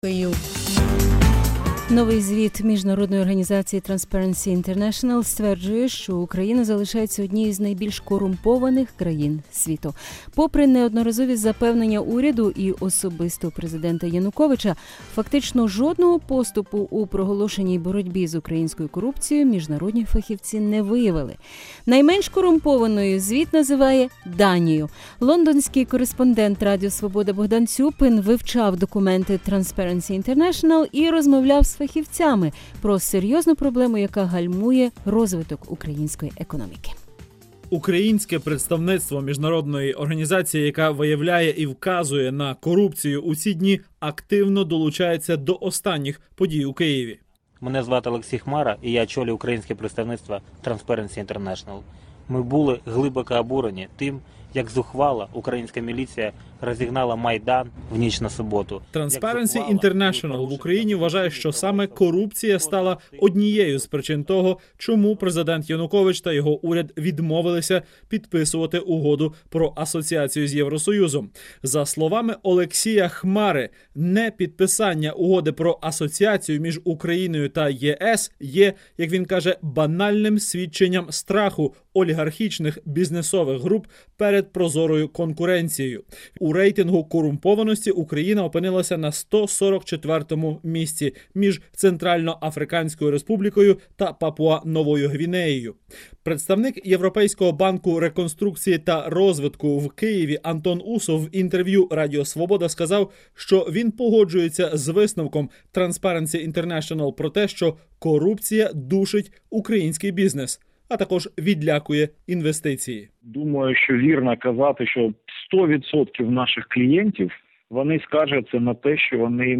Новий звіт міжнародної організації Transparency International стверджує, що Україна залишається однією з найбільш корумпованих країн світу. Попри неодноразові запевнення уряду і особисто президента Януковича, фактично жодного поступу у проголошеній боротьбі з українською корупцією міжнародні фахівці не виявили. Найменш корумпованою звіт називає Данію. Лондонський кореспондент Радіо Свобода Богдан Цюпин вивчав документи Transparency International і розмовляв з фахівцями про серйозну проблему, яка гальмує розвиток української економіки. Українське представництво міжнародної організації, яка виявляє і вказує на корупцію у ці дні, активно долучається до останніх подій у Києві. Мене звати Олексій Хмара, і я очолюю українське представництво Transparency International. Ми були глибоко обурені тим, як зухвала українська міліція розігнала Майдан в ніч на суботу. Transparency International в Україні вважає, що саме корупція стала однією з причин того, чому президент Янукович та його уряд відмовилися підписувати угоду про асоціацію з Євросоюзом. За словами Олексія Хмари, непідписання угоди про асоціацію між Україною та ЄС є, як він каже, банальним свідченням страху олігархічних бізнесових груп перед прозорою конкуренцією. У рейтингу корумпованості Україна опинилася на 144-му місці між Центральноафриканською Республікою та Папуа-Новою Гвінеєю. Представник Європейського банку реконструкції та розвитку в Києві Антон Усов в інтерв'ю Радіо Свобода сказав, що він погоджується з висновком Transparency International про те, що корупція душить український бізнес, а також відлякує інвестиції. Думаю, що вірно казати, що 100% наших клієнтів, вони скаржаться на те, що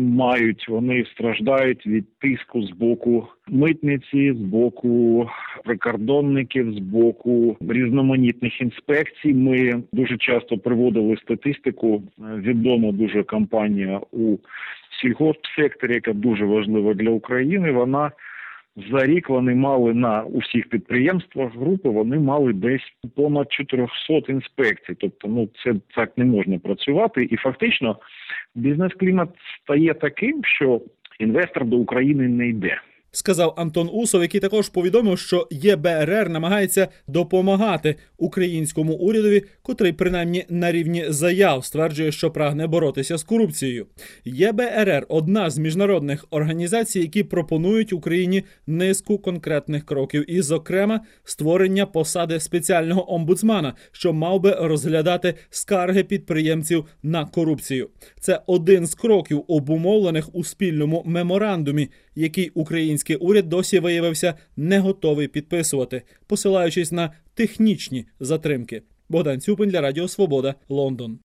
вони страждають від тиску з боку митниці, з боку прикордонників, з боку різноманітних інспекцій. Ми дуже часто приводили статистику, відома дуже компанія у сільгоспсекторі, яка дуже важлива для України, за рік вони мали на усіх підприємствах групи, вони мали десь понад 400 інспекцій. Тобто, це так не можна працювати. І фактично бізнес-клімат стає таким, що інвестор до України не йде. Сказав Антон Усов, який також повідомив, що ЄБРР намагається допомагати українському урядові, котрий принаймні на рівні заяв стверджує, що прагне боротися з корупцією. ЄБРР – одна з міжнародних організацій, які пропонують Україні низку конкретних кроків і, зокрема, створення посади спеціального омбудсмана, що мав би розглядати скарги підприємців на корупцію. Це один з кроків, обумовлених у спільному меморандумі, який український уряд досі виявився не готовий підписувати, посилаючись на технічні затримки. Богдан Цюпин для Радіо Свобода, Лондон.